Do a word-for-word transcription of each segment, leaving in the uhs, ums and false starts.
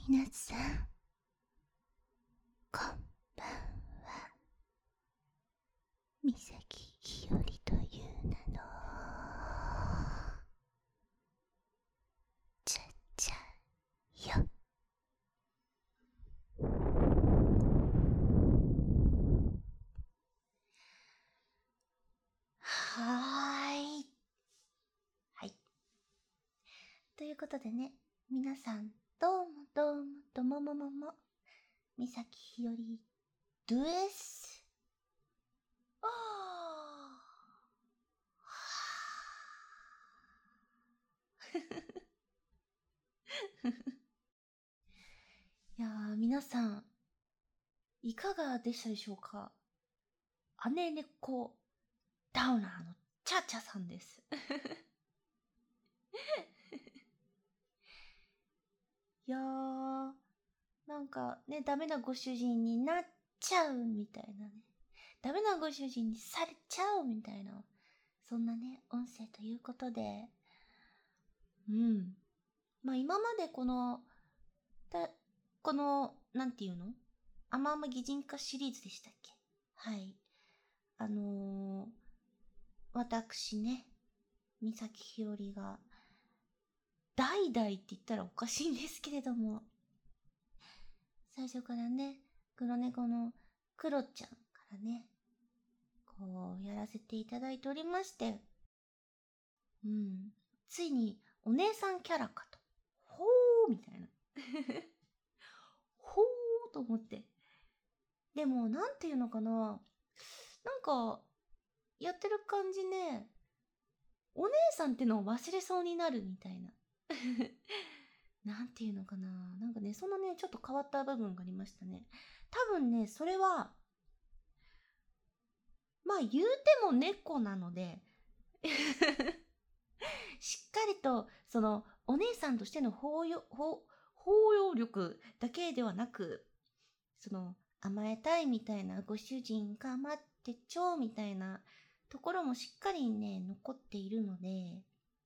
皆さん、こんばんは。三崎ひよりという名のちゃちゃよ。はーい。はい。ということでね、皆さん、どうもどうも、どもももも、三崎ひよりです。あー。いやー、皆さん、いかがでしたでしょうか？姉猫ダウナーのチャチャさんです。いやー、なんかね、ダメなご主人になっちゃうみたいなね。ダメなご主人にされちゃうみたいな。そんなね、音声ということで。うん。まあ今までこの、だこの、なんていうの？甘々擬人化シリーズでしたっけ？はい。あのー、私ね、三崎ひよりが、代々って言ったらおかしいんですけれども、最初からね、黒猫のクロちゃんからね、こう、やらせていただいておりまして、うん、ついにお姉さんキャラかと。ほーみたいな。ほーと思って。でも、なんていうのかな、なんか、やってる感じね、お姉さんってのを忘れそうになるみたいな。なんていうのかな。なんかね、そのね、ちょっと変わった部分がありましたね。多分ね、それは、まあ言うても猫なので、しっかりと、その、お姉さんとしての包容、包、包容力だけではなく、その、甘えたいみたいな、ご主人が待ってちょうみたいなところもしっかりね、残っているので、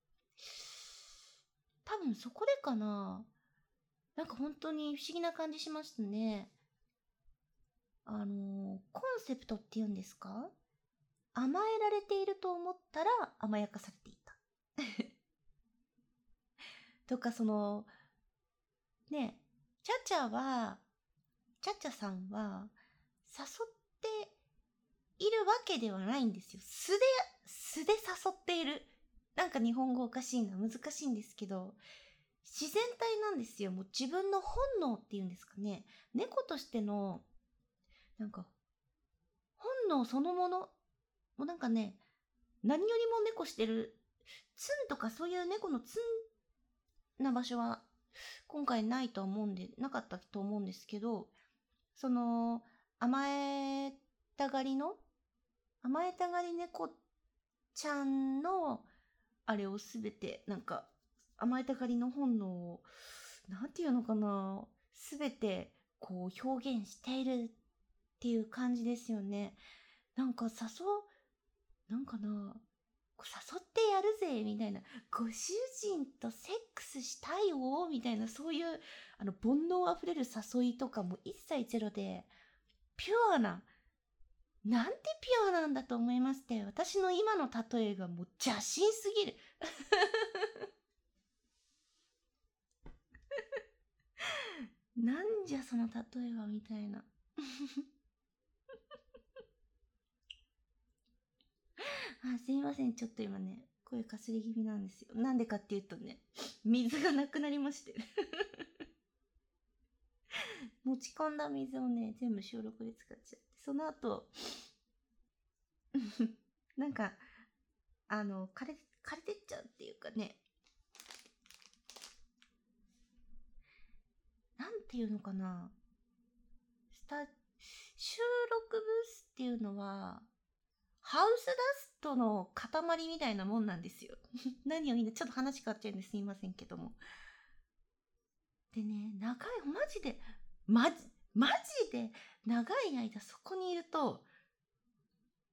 多分そこでかな。なんか本当に不思議な感じしましたね。あのー、コンセプトっていうんですか？甘えられていると思ったら甘やかされていた。とかその、ね、チャチャは、チャチャさんは誘っているわけではないんですよ。素で、素で誘っている。なんか日本語おかしいな。難しいんですけど、自然体なんですよ。もう自分の本能っていうんですかね。猫としての、なんか、本能そのもの。もうなんかね、何よりも猫してる、ツンとかそういう猫のツンな場所は今回ないと思うんで、なかったと思うんですけど、その、甘えたがりの、甘えたがり猫ちゃんの、あれをすべて、なんか、甘えたがりの本能を、なんていうのかな、すべて、こう、表現しているっていう感じですよね。なんか、誘う、なんかな、誘ってやるぜみたいな、ご主人とセックスしたいよみたいな、そういうあの煩悩あふれる誘いとかも一切ゼロで、ピュアな、なんてピュアなんだと思いまして、私の今の例えがもう邪神すぎる。なんじゃその例えはみたいな。あ、すいません。ちょっと今ね、声かすれ気味なんですよ。なんでかっていうとね、水がなくなりまして。持ち込んだ水をね、全部収録で使っちゃって。その後、なんか、あの、枯れ、枯れてっちゃうっていうかね、なんていうのかな。スタ、収録ブースっていうのは、ハウスダストの塊みたいなもんなんですよ。何をみんな、ちょっと話変わっちゃうんですいませんけども。でね、長い、マジで、マジ、マジで、長い間そこにいると、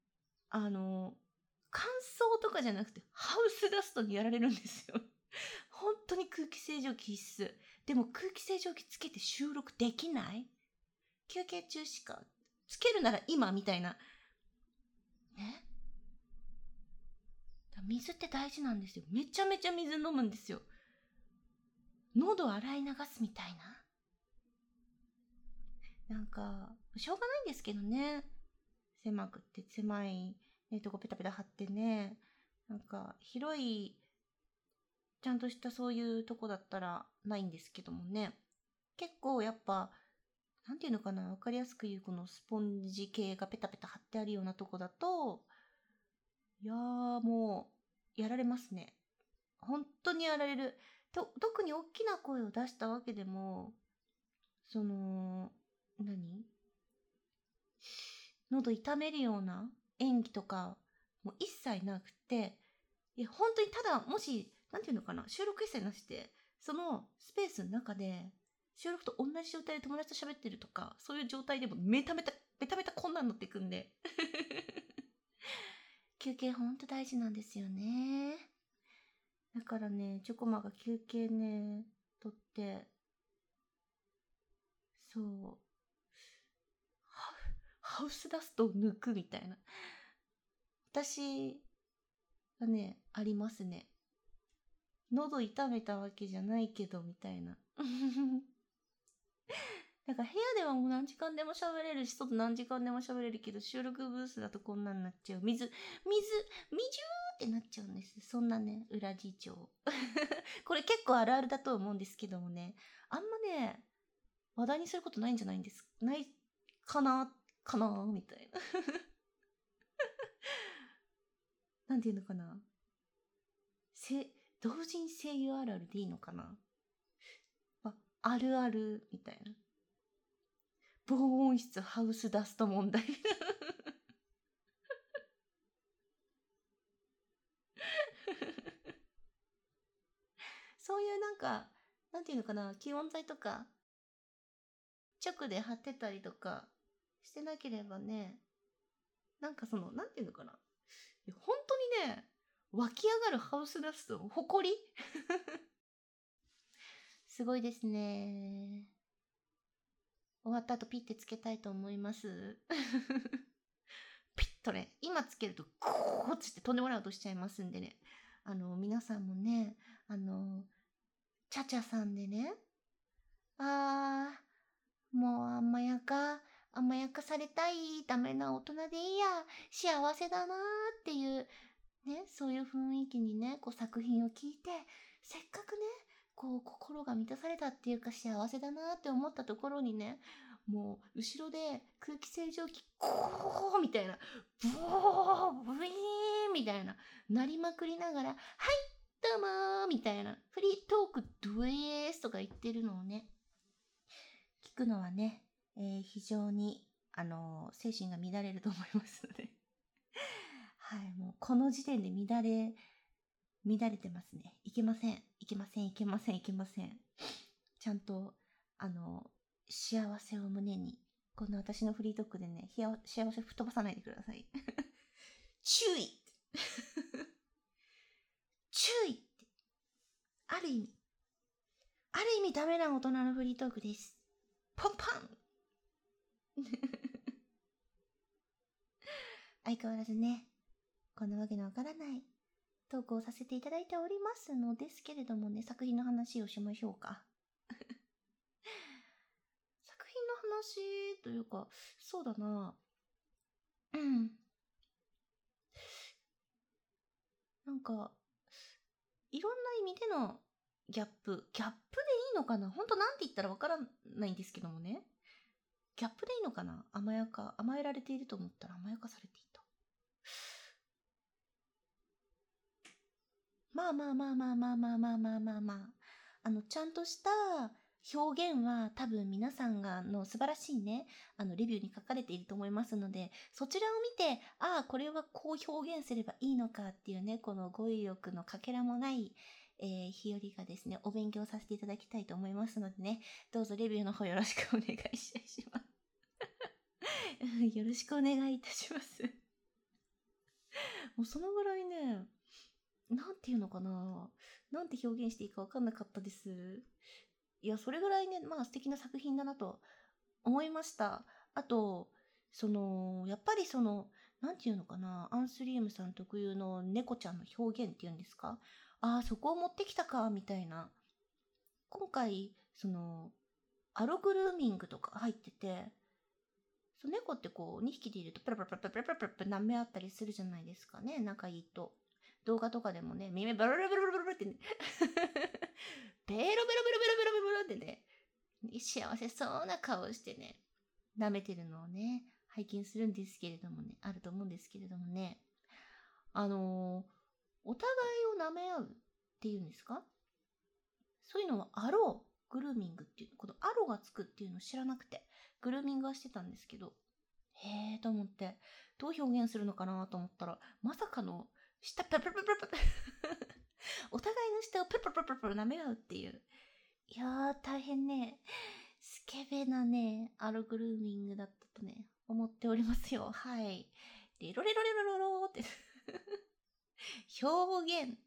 あの、乾燥とかじゃなくて、ハウスダストにやられるんですよ。 本当に空気清浄機必須。でも空気清浄機つけて収録できない？休憩中しか。つけるなら今みたいな。ね。水って大事なんですよ。めちゃめちゃ水飲むんですよ。喉洗い流すみたいな。なんか、しょうがないんですけどね。狭くって狭い、ね、とこペタペタ貼ってね。なんか、広い、ちゃんとしたそういうとこだったらないんですけどもね。結構やっぱ、なんていうのかな、わかりやすく言うこのスポンジ系がペタペタ貼ってあるようなとこだと、いやーもう、やられますね。本当にやられる。と特に大きな声を出したわけでも、その、何喉痛めるような演技とかも一切なくて、いや、本当にただ、もし、なんていうのかな、収録一切なしで、そのスペースの中で、収録と同じ状態で友達と喋ってるとか、そういう状態でもめためた、めためたこんなんなっていくんで。休憩ほんと大事なんですよね。だからね、チョコマが休憩ね、とって、そう、ハハウスダストを抜くみたいな。私はね、ありますね。喉痛めたわけじゃないけど、みたいな。なんか部屋ではもう何時間でも喋れるし、外何時間でも喋れるけど、収録ブースだとこんなになっちゃう。水、水、水じゅーってなっちゃうんです。そんなね、裏事情。これ結構あるあるだと思うんですけどもね。あんまね、話題にすることないんじゃないんです。ないかなかなみたいな。なんていうのかな。せ、同人声優あるあるでいいのかな、あ、あるあるみたいな。防音室ハウスダスト問題。そういうなんか、なんていうのかな、気温材とか、直で貼ってたりとかしてなければね、なんかその、なんていうのかな。本当にね、湧き上がるハウスダスト、誇りすごいですね。終わった後ピッてつけたいと思います。ピッとね、今つけるとゴーッつってとんでもない音しちゃいますんでね。あの、皆さんもね、あの、チャチャさんでね、あー、もう甘やか、甘やかされたい、ダメな大人でいいや、幸せだなーっていう、ね、そういう雰囲気にね、こう作品を聞いて、せっかくね、こう心が満たされたっていうか幸せだなって思ったところにね、もう後ろで空気清浄機ゴーみたいな、ブーブイーンみたいな、鳴りまくりながら、はいどうもーみたいな、フリートークドゥエースとか言ってるのをね、聞くのはね、えー非常に、あのー精神が乱れると思いますので。はい、もうこの時点で乱れ、乱れてますね。いけません。いけません、いけません、いけません。ちゃんと、あの、幸せを胸に、この私のフリートークでね、幸せ吹っ飛ばさないでください。注意注意って、ある意味、ある意味ダメな大人のフリートークです。ポンポン相変わらずね、こんなわけのわからないトークをさせていただいておりますのですけれどもね、作品の話をしましょうか。作品の話というか、そうだな。うん。なんか、いろんな意味でのギャップ。ギャップでいいのかな、ほんとなんて言ったらわからないんですけどもね。ギャップでいいのかな、甘やか、甘えられていると思ったら甘やかされていた。まあまあまあまあまあまあまあまあまあまあ。あの、ちゃんとした表現は多分皆さんがの素晴らしいね、あの、レビューに書かれていると思いますので、そちらを見て、ああ、これはこう表現すればいいのかっていうね、この語彙力のかけらもない、えー、日和がですね、お勉強させていただきたいと思いますのでね、どうぞレビューの方よろしくお願いします。よろしくお願いいたします。もうそのぐらいね、なんていうのかな。 なんて表現していいかわかんなかったです。いや、それぐらいね、まあ素敵な作品だなと思いました。あと、その、やっぱりその、なんていうのかな、アンスリウムさん特有の猫ちゃんの表現っていうんですか？ああ、そこを持ってきたか、みたいな。今回、その、アログルーミングとか入ってて、そう猫ってこうにひきでいるとプラプラプラプラプラプラプラプラ舐め合ったりするじゃないですかね、仲いいと。動画とかでもね、耳ブルブルブルブルブルってね、ベロベロベロベロベロベロってね、幸せそうな顔をしてね、舐めてるのをね、拝見するんですけれどもね、あると思うんですけれどもね、あのーお互いを舐め合うっていうんですか？そういうのはアローグルーミングっていう、このアロがつくっていうのを知らなくて、グルーミングはしてたんですけど、へーと思って、どう表現するのかなと思ったら、まさかの、舌ペペペペペペお互いの舌をペペペペペ舐め合うっていう。いやー、大変ね、スケベなね、アログルーミングだったとね、思っておりますよ。はい。レロレロレロロローって表現。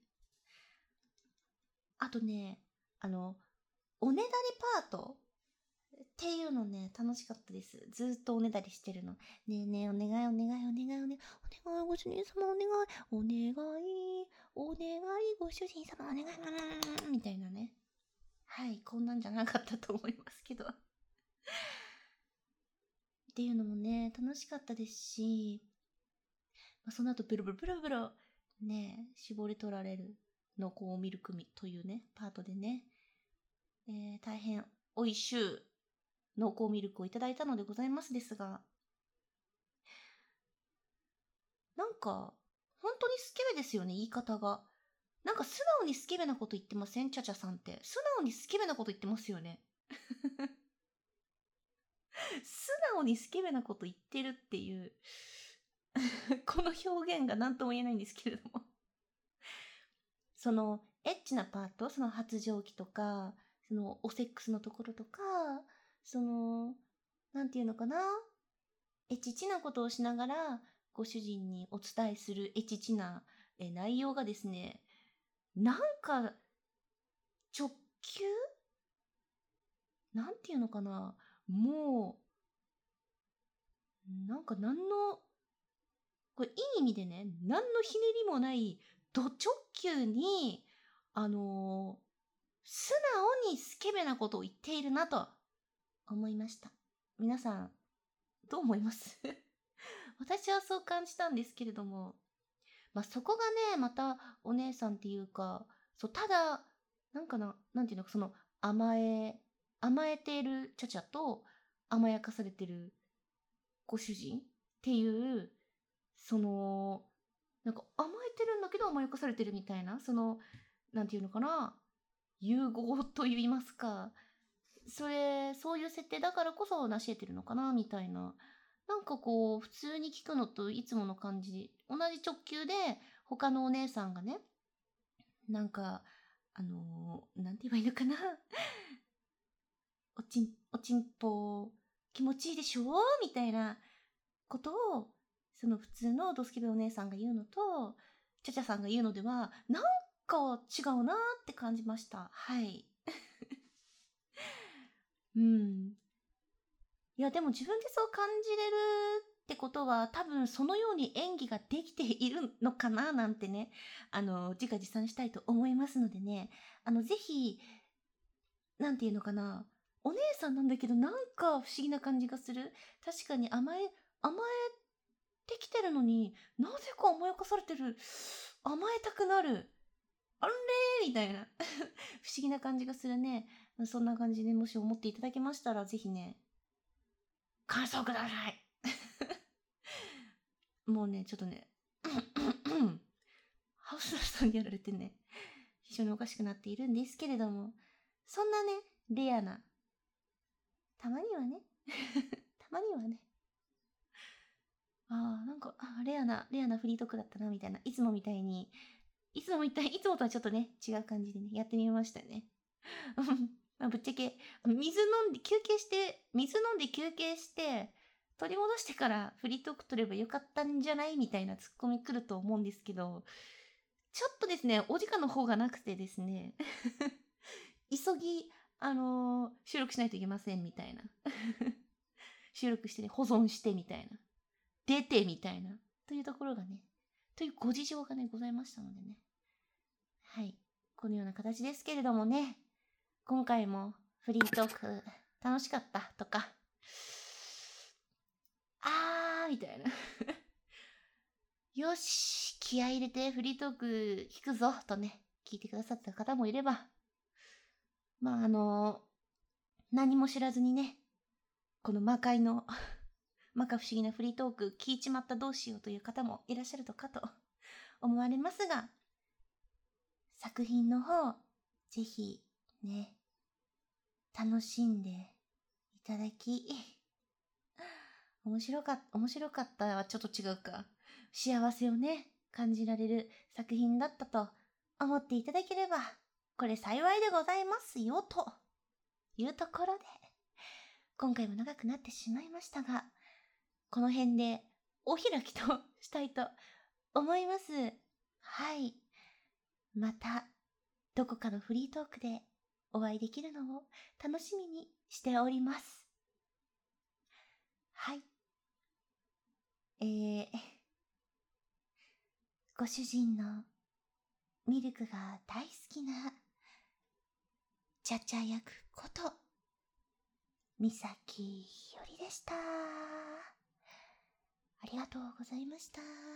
あとね、あの、おねだりパートっていうのね、楽しかったです。ずーっとおねだりしてるの。ねえねえ、お願いお願いお願いお願い、お願いご主人様お願い、お願い、お願いご主人様お願い、みたいなね。はい、こんなんじゃなかったと思いますけど。っていうのもね、楽しかったですし、まあ、その後ブルブルブルブルね、絞り取られる濃厚ミルクミというね、パートでね、えー、大変おいしゅう濃厚ミルクをいただいたのでございますですが、なんか、本当にスケベですよね、言い方が。なんか素直にスケベなこと言ってません？チャチャさんって。素直にスケベなこと言ってますよね。素直にスケベなこと言ってるっていうこの表現が何とも言えないんですけれどもそのエッチなパート、その発情期とか、そのおセックスのところとか、その、なんていうのかな、エチチなことをしながらご主人にお伝えするエチチなえ内容がですね、なんか直球なんていうのかな、もう、なんか何の、これいい意味でね、何のひねりもないド直球に、あのー素直にスケベなことを言っているなと思いました。皆さん、どう思います私はそう感じたんですけれども、まあ、そこがね、またお姉さんっていうか、そう、ただ、なんかな、なんていうのか、その、甘え、甘えているチャチャと甘やかされてるご主人っていう、その、なんか甘えてるんだけど甘やかされてるみたいな、その、なんていうのかな、融合と言いますか、それ、そういう設定だからこそ成し得てるのかな、みたいな。なんかこう、普通に聞くのといつもの感じ、同じ直球で、他のお姉さんがね、なんか、あのー、なんて言えばいいのかな。おちん、おちんぽ、気持ちいいでしょみたいなことを、その普通のドスケベお姉さんが言うのと、チャチャさんが言うのでは、なんか違うなって感じました。はい。うん。いや、でも自分でそう感じれるってことは、多分そのように演技ができているのかななんてね、あの、自画自賛したいと思いますのでね、あの、ぜひ、なんていうのかな、お姉さんなんだけど、なんか不思議な感じがする。確かに甘え、甘えてきてるのになぜか甘やかされてる。甘えたくなる。あれーみたいな不思議な感じがするね。そんな感じでもし思っていただけましたら、ぜひね、感想くださいもうね、ちょっとね、ハウスダストにやられてね、非常におかしくなっているんですけれども、そんなね、レアな、たまにはね、たまにはね、ああ、なんか、あレアな、レアなフリートークだったな、みたいな。いつもみたいに、いつもみたい、いつもとはちょっとね、違う感じでね、やってみましたね。まあ、ぶっちゃけ、水飲んで、休憩して、水飲んで休憩して、取り戻してからフリートーク取ればよかったんじゃないみたいなツッコミ来ると思うんですけど、 ちょっとですね、お時間の方がなくてですね、急ぎ、あのー収録しないといけませんみたいな。収録してね、保存してみたいな。出てみたいな。というところがね、というご事情がね、ございましたのでね。はい。このような形ですけれどもね、今回もフリートーク楽しかったとか、あーみたいな。よし、気合い入れてフリートーク聞くぞとね、聞いてくださった方もいれば、まああの、何も知らずにね、この魔界の摩訶不思議なフリートーク聞いちまったどうしようという方もいらっしゃるとかと思われますが、作品の方、ぜひね、楽しんでいただき、面白かった、面白かったはちょっと違うか。幸せをね、感じられる作品だったと思っていただければ、これ幸いでございますよ、というところで、今回も長くなってしまいましたが、この辺でお開きとしたいと思います。はい。また、どこかのフリートークでお会いできるのを楽しみにしております。はい。えー、ご主人のミルクが大好きなちゃちゃ役ことみさきひよりでした。ありがとうございました。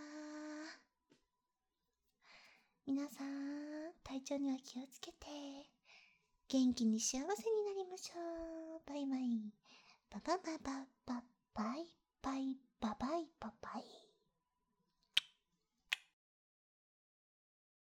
皆さん、体調には気をつけて元気に幸せになりましょう。バイバイ。ババババババイバイババイババイ。